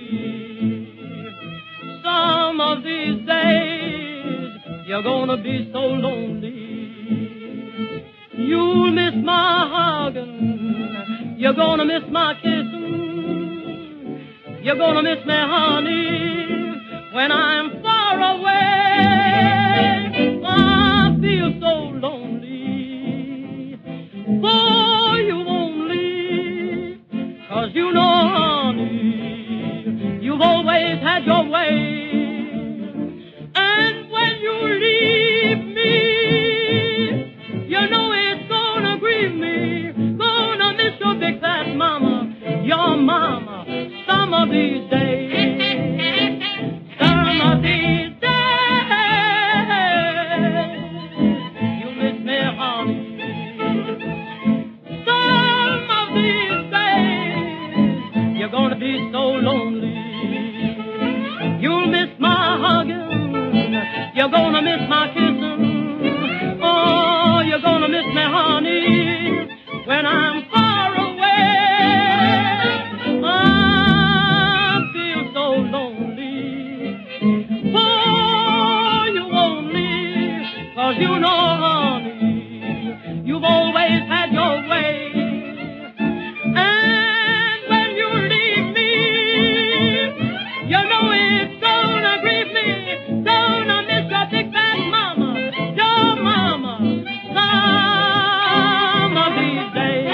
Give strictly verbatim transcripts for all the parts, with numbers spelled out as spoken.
Some of these days you're gonna be so lonely. You'll miss my hugging, you're gonna miss my kissing, you're gonna miss me, honey, when I'm far away. I feel so lonely. Oh, you won't leave, 'cause you know, honey, you've always had your way. And when you leave me, you know it's gonna grieve me. Gonna miss your big fat mama, your mama, some of these days. Some of these days, you miss me, honey. Some of these days, you're gonna be so lonely. You'll miss my hugging, you're gonna miss my kissing. Oh, you're gonna miss me, honey, when I'm far away. I feel so lonely. Oh, you won't leave, 'cause you know, honey, you've always had your way. And when you leave me, you know it's gonna grieve me. Gonna miss your big fat mama, your mama, some of these days.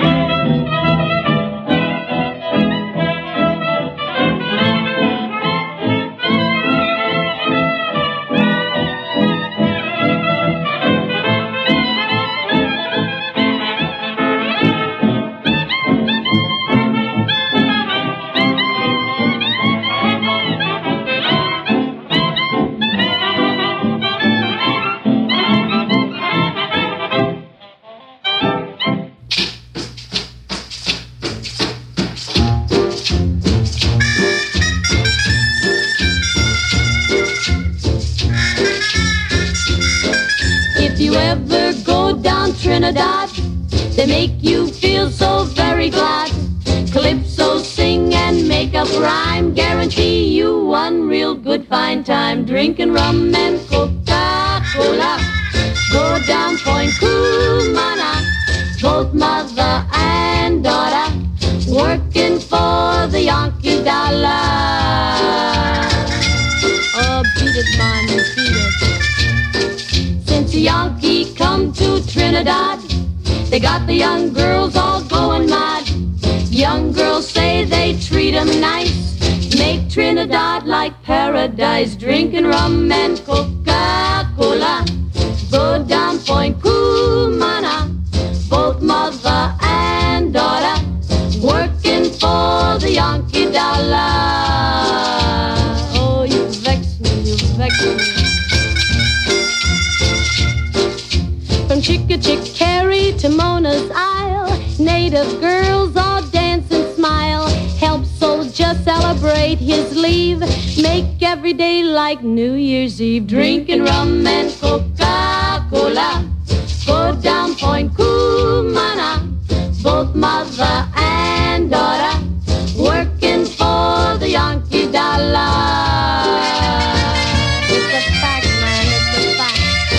If you ever go down Trinidad, they make you feel so very glad. Calypso sing and make up rhyme, guarantee you one real good fine time. Drinking rum and Coca-Cola, go down Point Cumana, both mother and daughter, working for the Yankee dollar. Oh, beat it, man, beat it. Since the Yankee come to Trinidad, they got the young girls all going mad. Young girls say they treat 'em nice, make Trinidad like paradise. Drinking rum and Coca-Cola, go down Point Cumana, both mother and daughter, working for the Yankee dollar. Oh, you vex me, you vex me. From Chickachickarry to Mona's Isle, native girls all dance and smile. Help soldier celebrate his leave, make every day like New Year's Eve. Drinking rum and Coca-Cola, go down Point Cumana, both mother and daughter, working for the Yankee dollar. It's a fact, man, it's a fact.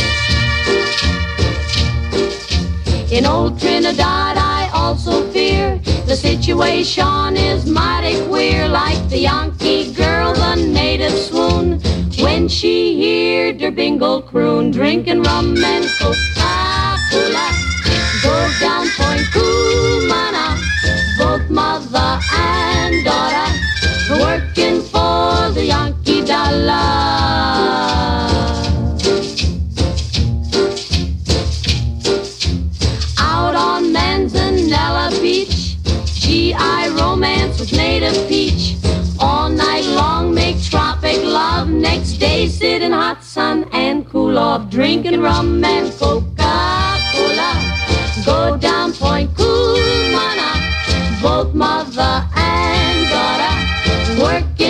In old Trinidad I also fear the situation is mighty queer. Like the Yankee girl, the native swoon when she heard her bingle croon. Drinking rum and Coca-Cola, go down Point Cumana, both mother and daughter, working for the Yankee dollar. Manzanella Beach, G I romance with native peach. All night long make tropic love, next day sit in hot sun and cool off. Drinking rum and Coca-Cola, go down Point Cumana, both mother and daughter, working